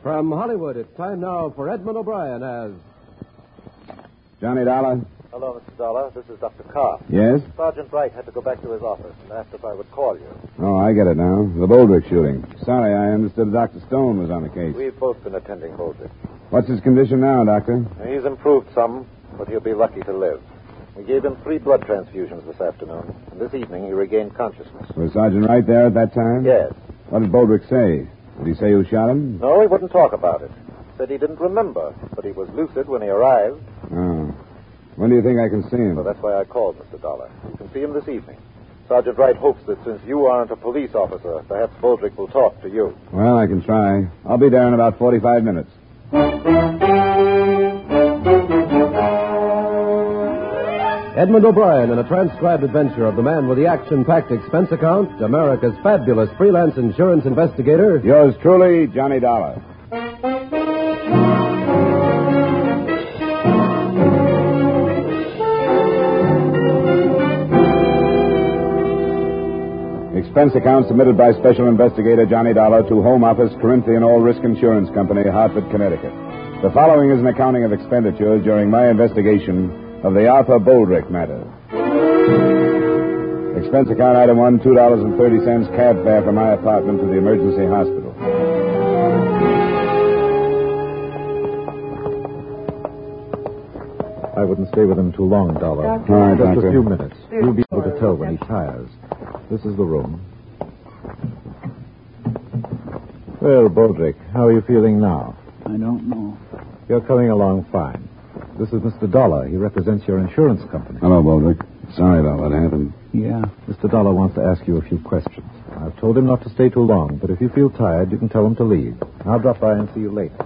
From Hollywood, it's time now for Edmund O'Brien as... Johnny Dollar? Hello, Mr. Dollar. This is Dr. Carr. Yes? Sergeant Wright had to go back to his office and asked if I would call you. Oh, I get it now. The Boldrick shooting. Sorry, I understood Dr. Stone was on the case. We've both been attending Boldrick. What's his condition now, Doctor? He's improved some, but he'll be lucky to live. We gave him 3 blood transfusions this afternoon, and this evening he regained consciousness. Was Sergeant Wright there at that time? Yes. What did Boldrick say? Did he say who shot him? No, he wouldn't talk about it. Said he didn't remember, but he was lucid when he arrived. Oh. When do you think I can see him? Well, that's why I called, Mr. Dollar. You can see him this evening. Sergeant Wright hopes that since you aren't a police officer, perhaps Boldrick will talk to you. Well, I can try. I'll be there in about 45 minutes. Edmund O'Brien in a transcribed adventure of the man with the action-packed expense account, America's fabulous freelance insurance investigator. Yours truly, Johnny Dollar. Expense account submitted by Special Investigator Johnny Dollar to Home Office, Corinthian All Risk Insurance Company, Hartford, Connecticut. The following is an accounting of expenditures during my investigation of the Arthur Boldrick matter. Expense account item 1, $2.30 cab fare from my apartment to the emergency hospital. I wouldn't stay with him too long, Dollar. All right, Just Doctor. a few minutes. You'll be able to tell when he tires. This is the room. Well, Boldrick, how are you feeling now? I don't know. You're coming along fine. This is Mr. Dollar. He represents your insurance company. Hello, Boldrick. Sorry about what happened. Yeah. Mr. Dollar wants to ask you a few questions. I've told him not to stay too long, but if you feel tired, you can tell him to leave. I'll drop by and see you later.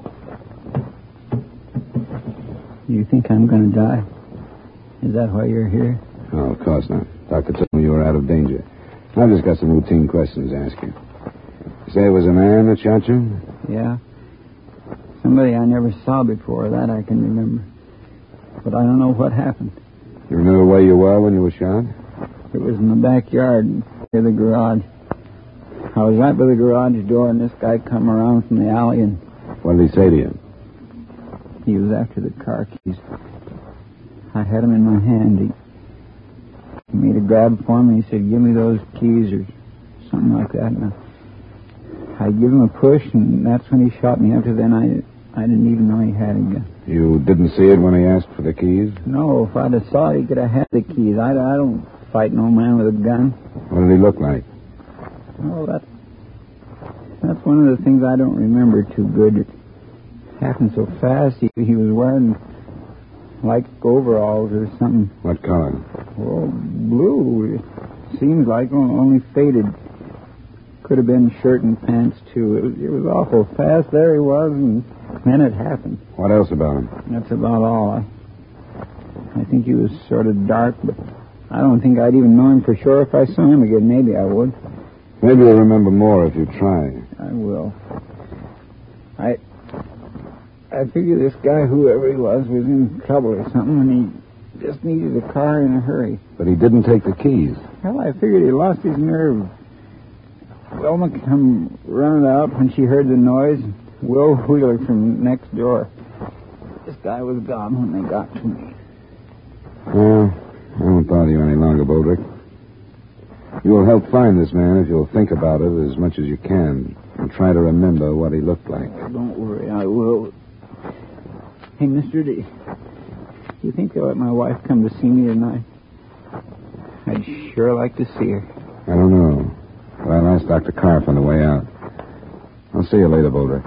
You think I'm going to die? Is that why you're here? Oh, of course not. Doctor told me you were out of danger. I've just got some routine questions to ask you. You say it was a man that shot you? Yeah. Somebody I never saw before, that I can remember. But I don't know what happened. You remember where you were when you were shot? It was in the backyard near the garage. I was right by the garage door, and this guy come around from the alley, and What did he say to you? he was after the car keys. I had them in my hand. He made a grab for me. He said, "Give me those keys," or something like that. And I give him a push, and that's when he shot me. After then, I didn't even know he had a gun. You didn't see it when he asked for the keys? No, if I'd have saw it, he could have had the keys. I don't fight no man with a gun. What did he look like? Oh, that's one of the things I don't remember too good. It happened so fast. He was wearing like overalls or something. What color? Oh, blue. It seems like only faded. Could have been shirt and pants, too. It was awful fast. There he was, and then it happened. What else about him? That's about all. I think he was sort of dark, but I don't think I'd even know him for sure if I saw him again. Maybe I would. Maybe you'll remember more if you try. I will. I figure this guy, whoever he was in trouble or something, and he just needed a car in a hurry. But he didn't take the keys. Well, I figured he lost his nerve. Wilma come running out when she heard the noise. Will Wheeler from next door. This guy was gone when they got to me. Well, I won't bother you any longer, Boldrick. You will help find this man if you'll think about it as much as you can and try to remember what he looked like. Don't worry, I will. Hey, mister, do you think they'll let my wife come to see me tonight? I'd sure like to see her. I don't know. But I'll ask Dr. Karff on the way out. I'll see you later, Boldrick.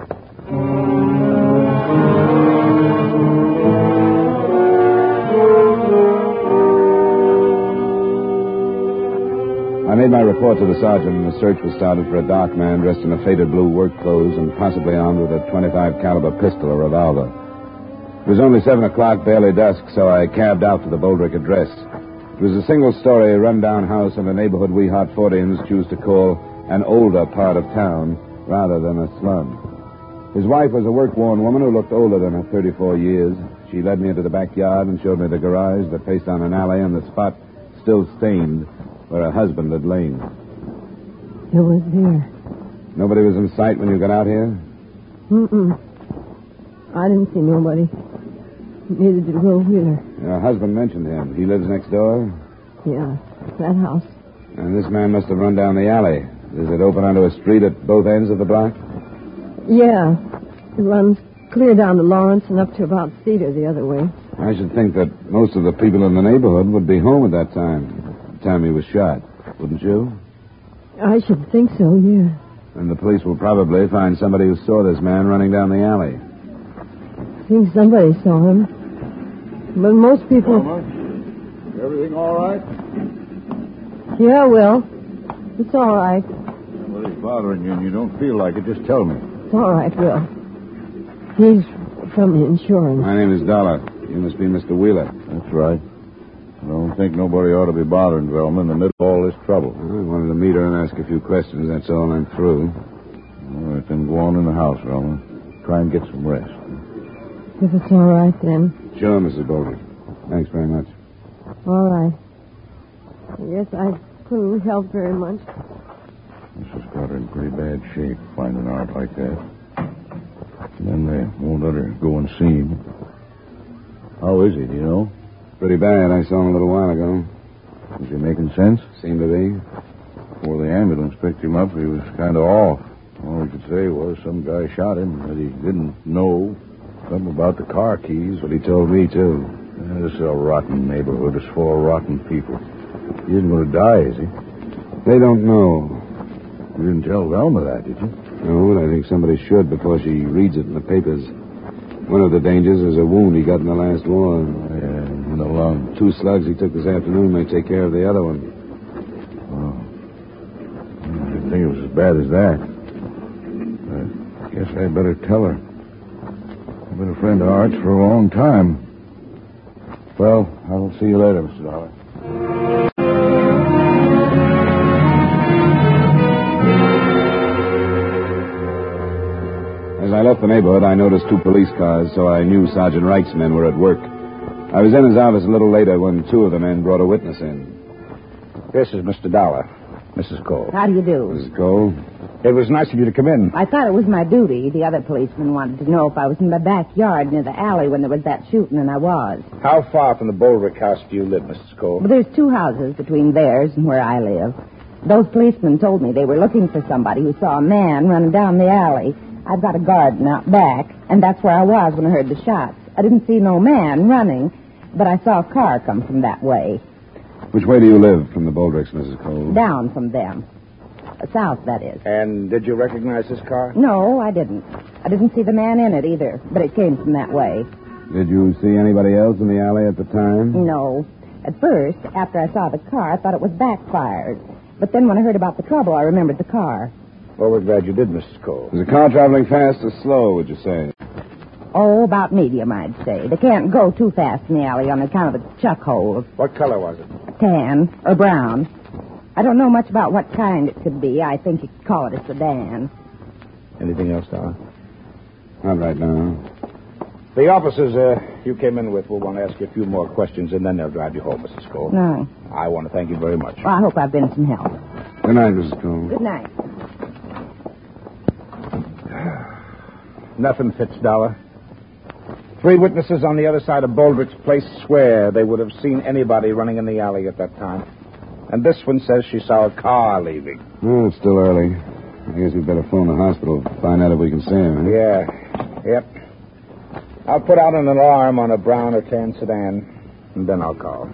I made my report to the sergeant, and the search was started for a dark man dressed in a faded blue work clothes and possibly armed with a .25 caliber pistol or revolver. It was only 7 o'clock, barely dusk, so I cabbed out to the Boldrick address. It was a single-story, run-down house in a neighborhood we Hartfordians choose to call an older part of town rather than a slum. His wife was a work-worn woman who looked older than her 34 years. She led me into the backyard and showed me the garage that faced on an alley and the spot still stained where her husband had lain. It was here. Nobody was in sight when you got out here? Mm-mm. I didn't see nobody. Neither did Will Wheeler. Your husband mentioned him. He lives next door? Yeah, that house. And this man must have run down the alley. Is it open onto a street at both ends of the block? Yeah. It runs clear down to Lawrence and up to about Cedar the other way. I should think that most of the people in the neighborhood would be home at that time he was shot. Wouldn't you? I should think so, yeah. And the police will probably find somebody who saw this man running down the alley. I think somebody saw him. But most people... Everything all right? Yeah, Will. It's all right. Well, he's bothering you and you don't feel like it. Just tell me. It's all right, Will. He's from the insurance. My name is Dollar. You must be Mr. Wheeler. That's right. I don't think nobody ought to be bothering Velma in the middle of all this trouble. I wanted to meet her and ask a few questions. That's all. I'm through. All right, then go on in the house, Velma. Try and get some rest. If it's all right, then. Sure, Mrs. Bowler. Thanks very much. All right. I guess I couldn't help very much. This has got her in pretty bad shape, finding out like that. And then they won't let her go and see him. How is he, do you know? Pretty bad. I saw him a little while ago. Is he making sense? Seemed to be. Before the ambulance picked him up, he was kind of off. All he could say was some guy shot him, that he didn't know. Something about the car keys. But he told me, too. This is a rotten neighborhood. It's full of rotten people. He isn't going to die, is he? They don't know. You didn't tell Velma that, did you? No, but I think somebody should before she reads it in the papers. One of the dangers is a wound he got in the last war. Yeah, in the lung. 2 slugs he took this afternoon may take care of the other one. Oh. I didn't think it was as bad as that. I guess I'd better tell her. I've been a friend of Art's for a long time. Well, I'll see you later, Mr. Dollar. As I left the neighborhood, I noticed 2 police cars, so I knew Sergeant Wright's men were at work. I was in his office a little later when 2 of the men brought a witness in. This is Mr. Dollar, Mrs. Cole. How do you do? Mrs. Cole? It was nice of you to come in. I thought it was my duty. The other policeman wanted to know if I was in my backyard near the alley when there was that shooting, and I was. How far from the Boldrick house do you live, Mrs. Cole? Well, there's 2 houses between theirs and where I live. Those policemen told me they were looking for somebody who saw a man running down the alley. I've got a garden out back, and that's where I was when I heard the shots. I didn't see no man running, but I saw a car come from that way. Which way do you live from the Boldricks, Mrs. Cole? Down from them. South, that is. And did you recognize this car? No, I didn't. I didn't see the man in it either, but it came from that way. Did you see anybody else in the alley at the time? No. At first, after I saw the car, I thought it was backfired. But then when I heard about the trouble, I remembered the car. Well, we're glad you did, Mrs. Cole. Was the car traveling fast or slow, would you say? Oh, about medium, I'd say. They can't go too fast in the alley on account of the chuck holes. What color was it? Tan or brown. I don't know much about what kind it could be. I think you could call it a sedan. Anything else, Dollar? Not right now. The officers you came in with will want to ask you a few more questions, and then they'll drive you home, Mrs. Cole. No. I want to thank you very much. Well, I hope I've been some help. Good night, Mrs. Cole. Good night. Nothing fits, Dollar. 3 witnesses on the other side of Boldrick's place swear they would have seen anybody running in the alley at that time. And this one says she saw a car leaving. Oh, it's still early. I guess we'd better phone the hospital, find out if we can see him. Yeah. Yep. I'll put out an alarm on a brown or tan sedan, and then I'll call.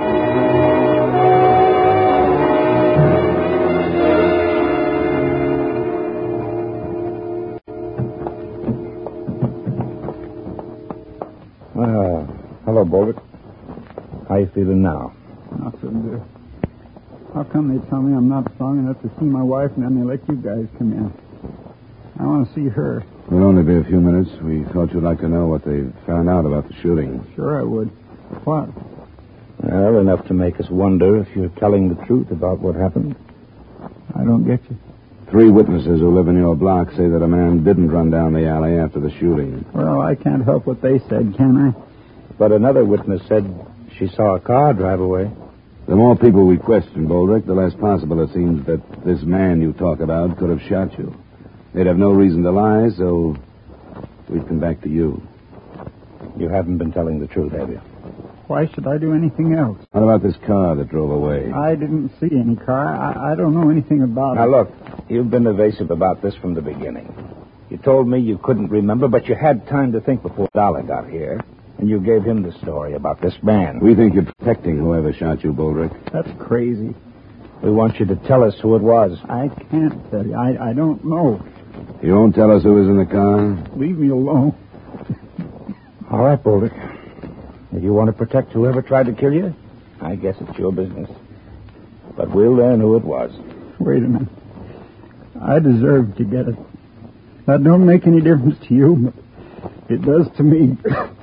Hello, Boldrick. How you feeling now? Not so good. How come they tell me I'm not strong enough to see my wife and then they let you guys come in? I want to see her. It'll only be a few minutes. We thought you'd like to know what they found out about the shooting. Sure I would. What? Well, enough to make us wonder if you're telling the truth about what happened. I don't get you. 3 witnesses who live in your block say that a man didn't run down the alley after the shooting. Well, I can't help what they said, can I? But another witness said she saw a car drive away. The more people we question, Boldrick, the less possible it seems that this man you talk about could have shot you. They'd have no reason to lie, so we'd come back to you. You haven't been telling the truth, have you? Why should I do anything else? What about this car that drove away? I didn't see any car. I don't know anything about Now, it. look, you've been evasive about this from the beginning. You told me you couldn't remember, but you had time to think before Dollar got here, and you gave him the story about this man. We think you're protecting whoever shot you, Boldrick. That's crazy. We want you to tell us who it was. I can't tell you. I don't know. You won't tell us who was in the car? Leave me alone. All right, Boldrick. If you want to protect whoever tried to kill you, I guess it's your business. But we'll learn who it was. Wait a minute. I deserve to get it. That don't make any difference to you, but it does to me.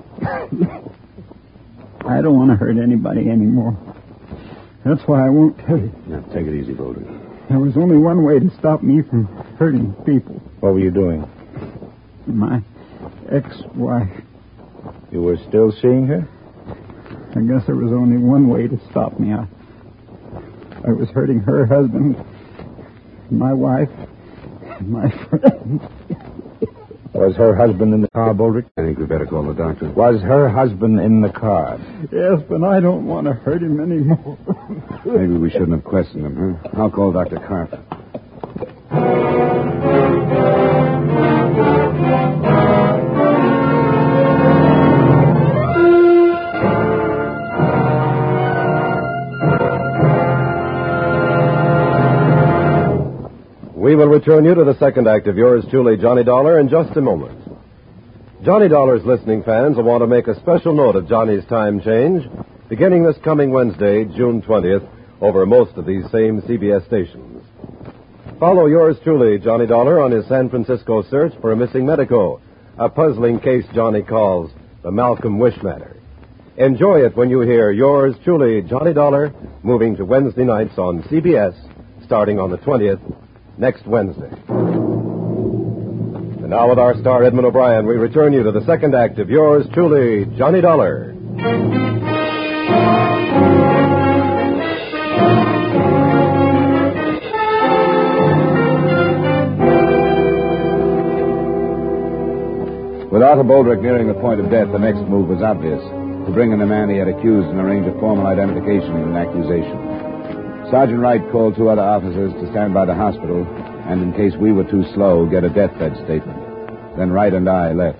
I don't want to hurt anybody anymore. That's why I won't tell you. Now, take it easy, Boldrick. There was only one way to stop me from hurting people. What were you doing? My ex-wife. You were still seeing her? I guess there was only one way to stop me. I was hurting her husband, my wife, and my friend. Was her husband in the car, Boldrick? I think we better call the doctor. Was her husband in the car? Yes, but I don't want to hurt him anymore. Maybe we shouldn't have questioned him, huh? I'll call Dr. Carter. We will return you to the second act of yours truly, Johnny Dollar, in just a moment. Johnny Dollar's listening fans will want to make a special note of Johnny's time change, beginning this coming Wednesday, June 20th, over most of these same CBS stations. Follow yours truly, Johnny Dollar, on his San Francisco search for a missing medico, a puzzling case Johnny calls the Malcolm Wish matter. Enjoy it when you hear yours truly, Johnny Dollar, moving to Wednesday nights on CBS, starting on the 20th, next Wednesday. And now with our star, Edmund O'Brien, we return you to the second act of yours truly, Johnny Dollar. With Arthur Boldrick nearing the point of death, the next move was obvious: to bring in the man he had accused and arrange a formal identification and accusation. Sergeant Wright called two other officers to stand by the hospital and, in case we were too slow, get a deathbed statement. Then Wright and I left.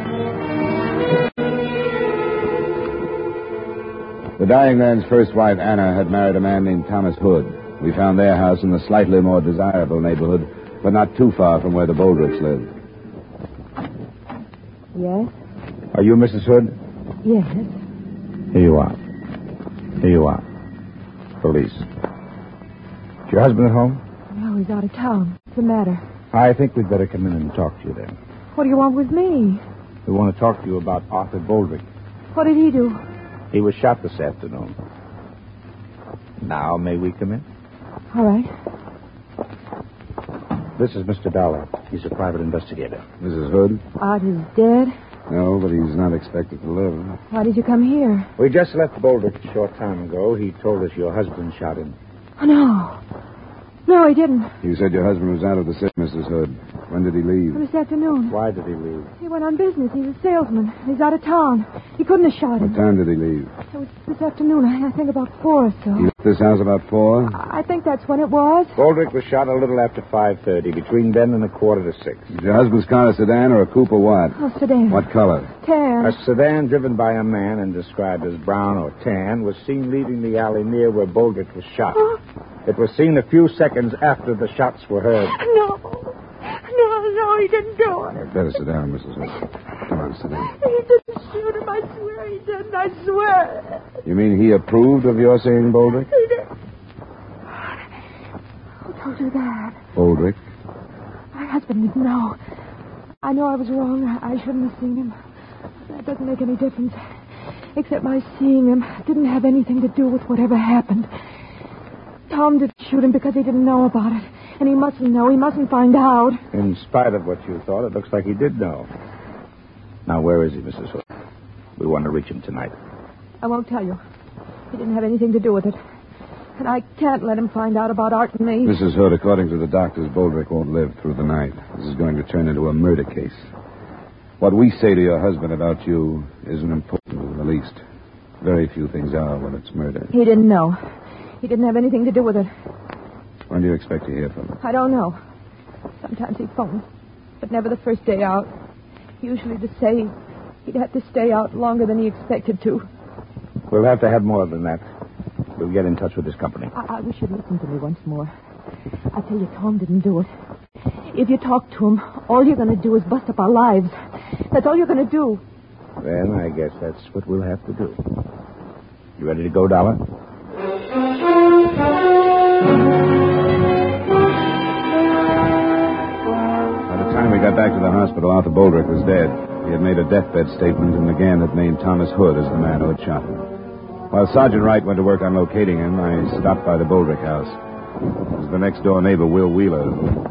The dying man's first wife, Anna, had married a man named Thomas Hood. We found their house in the slightly more desirable neighborhood, but not too far from where the Boldricks lived. Yes? Are you Mrs. Hood? Yes. Here you are. Here you are. Police. Is your husband at home? No, he's out of town. What's the matter? I think we'd better come in and talk to you then. What do you want with me? We want to talk to you about Arthur Boldrick. What did he do? He was shot this afternoon. Now, may we come in? All right. This is Mr. Dollar. He's a private investigator. Mrs. Hood? Art is dead. No, but he's not expected to live. Why did you come here? We just left Boldrick a short time ago. He told us your husband shot him. Oh, no. No, he didn't. You said your husband was out of the city, Mrs. Hood. When did he leave? This afternoon. Why did he leave? He went on business. He's a salesman. He's out of town. He couldn't have shot What him. time did he leave? It was this afternoon. I think about 4 or so. He left this house about 4? I think that's when it was. Boldrick was shot a little after 5:30, between then and 5:45. Is your husband's car a sedan or a coupe or what? Oh, sedan. What color? Tan. A sedan driven by a man and described as brown or tan was seen leaving the alley near where Boldrick was shot. Oh. It was seen a few seconds after the shots were heard. No. No, he didn't do it. Better sit down, Mrs. Hood. Come on, sit down. He didn't shoot him. I swear he didn't. I swear. You mean he approved of your seeing Boldrick? He did. Who told you that? Boldrick? My husband didn't know. I know I was wrong. I shouldn't have seen him. That doesn't make any difference. Except my seeing him didn't have anything to do with whatever happened. Tom didn't shoot him because he didn't know about it. And he mustn't know. He mustn't find out. In spite of what you thought, it looks like he did know. Now, where is he, Mrs. Hood? We want to reach him tonight. I won't tell you. He didn't have anything to do with it. And I can't let him find out about Art and me. Mrs. Hood, according to the doctors, Boldrick won't live through the night. This is going to turn into a murder case. What we say to your husband about you isn't important in the least. Very few things are when it's murder. He didn't know. He didn't have anything to do with it. When do you expect to hear from him? I don't know. Sometimes he phones, but never the first day out. Usually to say he'd have to stay out longer than he expected to. We'll have to have more than that. We'll get in touch with his company. I wish you'd listen to me once more. I tell you, Tom didn't do it. If you talk to him, all you're going to do is bust up our lives. That's all you're going to do. Then I guess that's what we'll have to do. You ready to go, Dollar? By the time we got back to the hospital, Arthur Boldrick was dead. He had made a deathbed statement and again had named Thomas Hood as the man who had shot him. While Sergeant Wright went to work on locating him, I stopped by the Boldrick house. It was the next-door neighbor, Will Wheeler,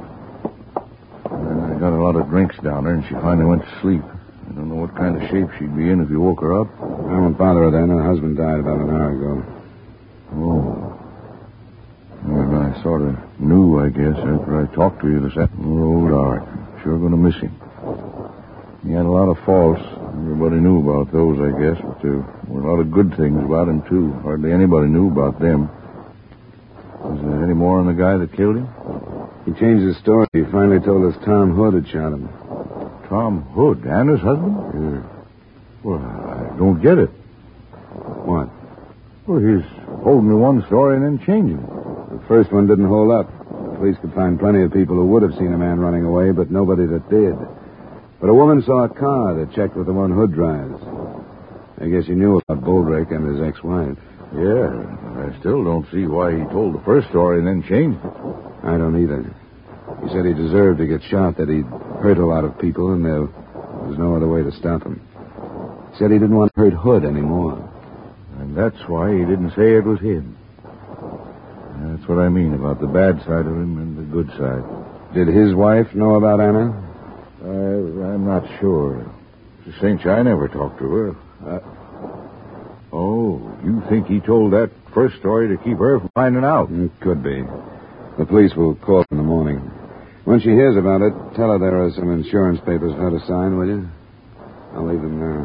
I got a lot of drinks down there, and she finally went to sleep. I don't know what kind of shape she'd be in if you woke her up. I won't bother her then. Her husband died about an hour ago. Oh. Well, I sort of knew, I guess, after I talked to you this afternoon. Old Art. Sure going to miss him. He had a lot of faults. Everybody knew about those, I guess, but there were a lot of good things about him, too. Hardly anybody knew about them. Was there any more on the guy that killed him? He changed his story. He finally told us Tom Hood had shot him. Tom Hood? Anna's husband? Yeah. Well, I don't get it. What? Well, he's holding to one story and then changing it. The first one didn't hold up. The police could find plenty of people who would have seen a man running away, but nobody that did. But a woman saw a car that checked with the one Hood drives. I guess he knew about Boldrick and his ex-wife. Yeah, I still don't see why he told the first story and then changed it. I don't either. He said he deserved to get shot, that he'd hurt a lot of people, and there was no other way to stop him. He said he didn't want to hurt Hood anymore. And that's why he didn't say it was him. That's what I mean about the bad side of him and the good side. Did his wife know about Anna? I'm not sure. Mrs. Cinch, I never talked to her. Oh, you think he told that first story to keep her from finding out? It could be. The police will call in the morning. When she hears about it, tell her there are some insurance papers for her to sign, will you? I'll leave them now.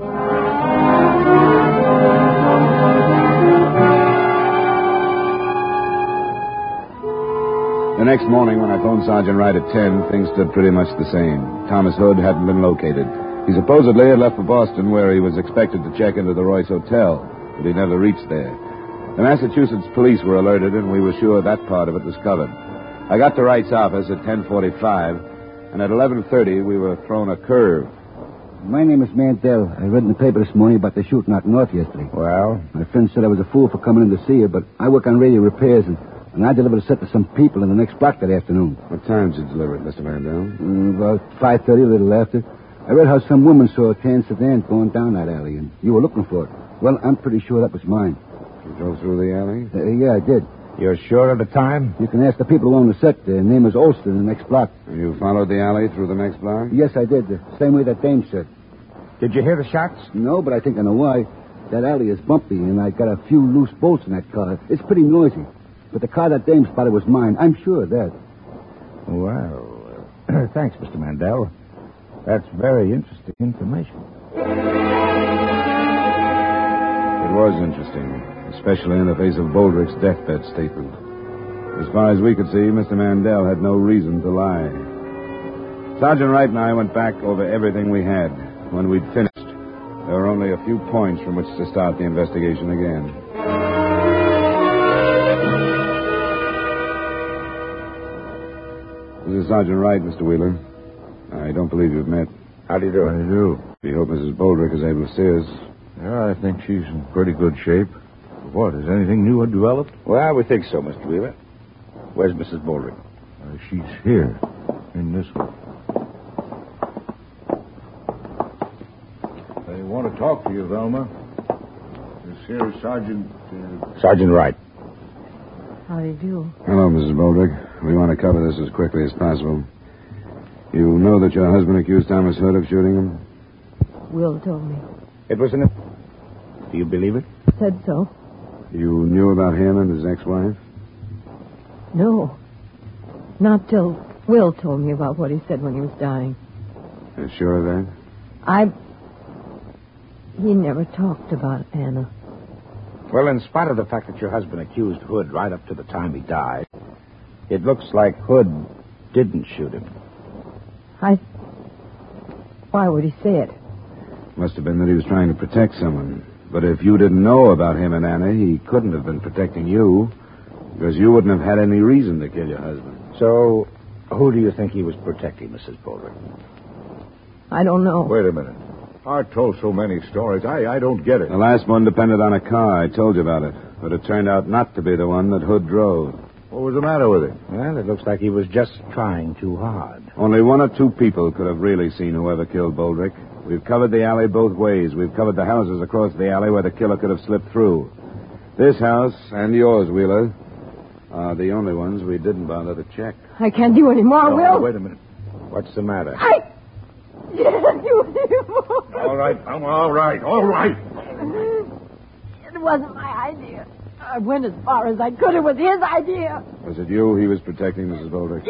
The next morning, when I phoned Sergeant Wright at 10, things stood pretty much the same. Thomas Hood hadn't been located. He supposedly had left for Boston, where he was expected to check into the Royce Hotel, but he never reached there. The Massachusetts police were alerted, and we were sure that part of it was covered. I got to Wright's office at 10:45, and at 11:30 we were thrown a curve. My name is Mandel. I read in the paper this morning about the shooting out north yesterday. Well? My friend said I was a fool for coming in to see her, but I work on radio repairs, and I delivered a set to some people in the next block that afternoon. What time did you deliver it, Mr. Mandel? About 5:30, a little after. I read how some woman saw a tan sedan going down that alley, and you were looking for it. Well, I'm pretty sure that was mine. You drove through the alley? Yeah, I did. You're sure of the time? You can ask the people who own the set. Their name is Olson in the next block. You followed the alley through the next block? Yes, I did. The same way that dame said. Did you hear the shots? No, but I think I know why. That alley is bumpy, and I got a few loose bolts in that car. It's pretty noisy. But the car that dame spotted was mine. I'm sure of that. Well, thanks, Mr. Mandel. That's very interesting information. It was interesting, especially in the face of Boldrick's deathbed statement. As far as we could see, Mr. Mandel had no reason to lie. Sergeant Wright and I went back over everything we had. When we'd finished, there were only a few points from which to start the investigation again. This is Sergeant Wright, Mr. Wheeler. I don't believe you've met. How do you do? How do you do? We hope Mrs. Boldrick is able to see us. Yeah, I think she's in pretty good shape. What, has anything new developed? Well, we think so, Mr. Wheeler. Where's Mrs. Boldrick? She's here, in this one. They want to talk to you, Velma. This here is Sergeant... Sergeant Wright. How do you do? Hello, Mrs. Boldrick. We want to cover this as quickly as possible. You know that your husband accused Thomas Hood of shooting him? Will told me. It was an... Do you believe it? Said so. You knew about him and his ex-wife? No. Not till Will told me about what he said when he was dying. You're sure of that? He never talked about Anna. Well, in spite of the fact that your husband accused Hood right up to the time he died, it looks like Hood didn't shoot him. Why would he say it? Must have been that he was trying to protect someone. But if you didn't know about him and Anna, he couldn't have been protecting you, because you wouldn't have had any reason to kill your husband. So, who do you think he was protecting, Mrs. Baldrick? I don't know. Wait a minute. Art told so many stories. I don't get it. The last one depended on a car. I told you about it. But it turned out not to be the one that Hood drove. What was the matter with it? Well, it looks like he was just trying too hard. Only one or two people could have really seen whoever killed Baldrick. We've covered the alley both ways. We've covered the houses across the alley where the killer could have slipped through. This house and yours, Wheeler, are the only ones we didn't bother to check. I can't do any more, Will. Wait a minute. What's the matter? I can't do any more. All right. I'm all right. All right. It wasn't my idea. I went as far as I could. It was his idea. Was it you he was protecting, Mrs. Baldrick?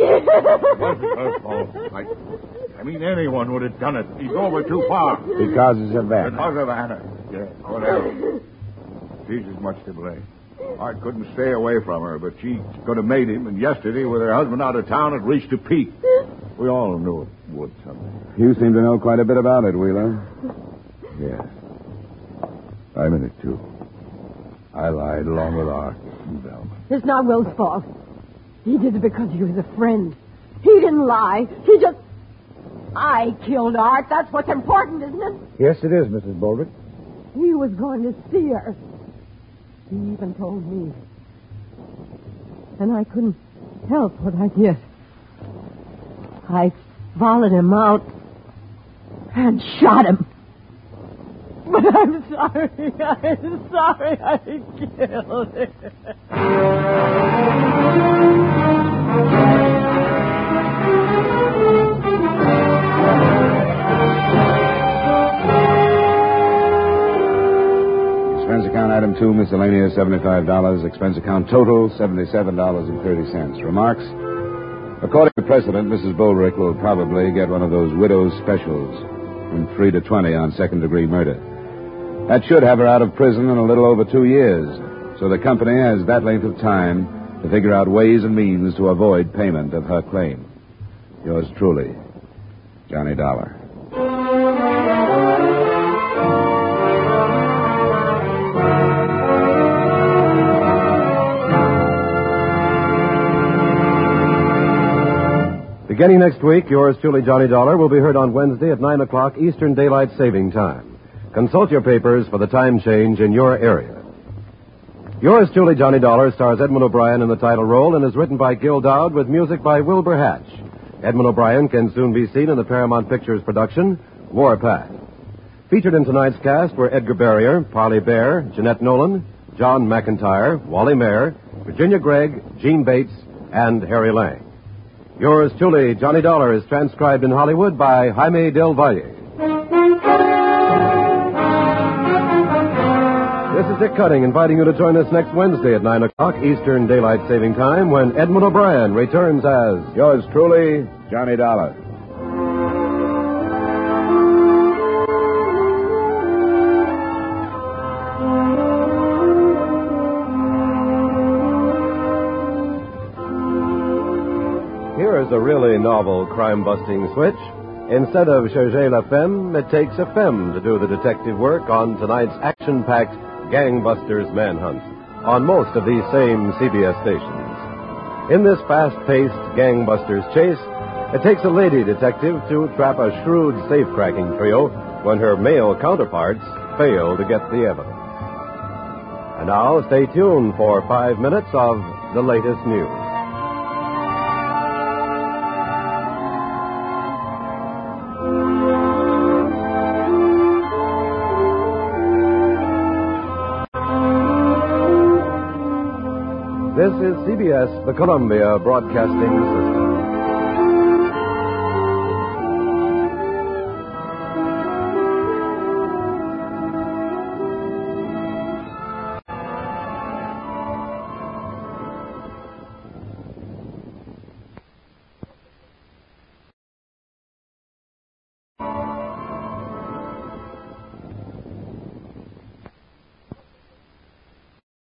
I mean, anyone would have done it. He's over too far. Because of Anna. Because of Anna. Yeah, whatever. She's as much to blame. Art couldn't stay away from her, but she could have made him, and yesterday, with her husband out of town, it reached a peak. We all knew it would someday. You seem to know quite a bit about it, Wheeler. Yeah. I'm in it, too. I lied along with Art and Velma. It's not Will's fault. He did it because he was a friend. He didn't lie. I killed Art. That's what's important, isn't it? Yes, it is, Mrs. Baldrick. He was going to see her. He even told me. And I couldn't help what I did. I followed him out and shot him. But I'm sorry. I'm sorry I killed him. Expense account item 2, miscellaneous, $75. Expense account total, $77.30. Remarks? According to precedent, Mrs. Baldrick will probably get one of those widow's specials from 3 to 20 on second-degree murder. That should have her out of prison in a little over 2 years. So the company has that length of time to figure out ways and means to avoid payment of her claim. Yours truly, Johnny Dollar. Beginning next week, yours truly, Johnny Dollar, will be heard on Wednesday at 9 o'clock Eastern Daylight Saving Time. Consult your papers for the time change in your area. Yours truly, Johnny Dollar, stars Edmund O'Brien in the title role and is written by Gil Dowd with music by Wilbur Hatch. Edmund O'Brien can soon be seen in the Paramount Pictures production, Warpath. Featured in tonight's cast were Edgar Barrier, Parley Bear, Jeanette Nolan, John McIntyre, Wally Mayer, Virginia Gregg, Gene Bates, and Harry Lang. Yours truly, Johnny Dollar, is transcribed in Hollywood by Jaime Del Valle. This is Dick Cutting inviting you to join us next Wednesday at 9 o'clock Eastern Daylight Saving Time when Edmund O'Brien returns as Yours truly, Johnny Dollar. Here is a really novel crime-busting switch. Instead of Cherchez la Femme, it takes a femme to do the detective work on tonight's action-packed Gangbusters Manhunt on most of these same CBS stations. In this fast-paced Gangbusters chase, it takes a lady detective to trap a shrewd safe-cracking trio when her male counterparts fail to get the evidence. And now, stay tuned for 5 minutes of the latest news. This is CBS, the Columbia Broadcasting System.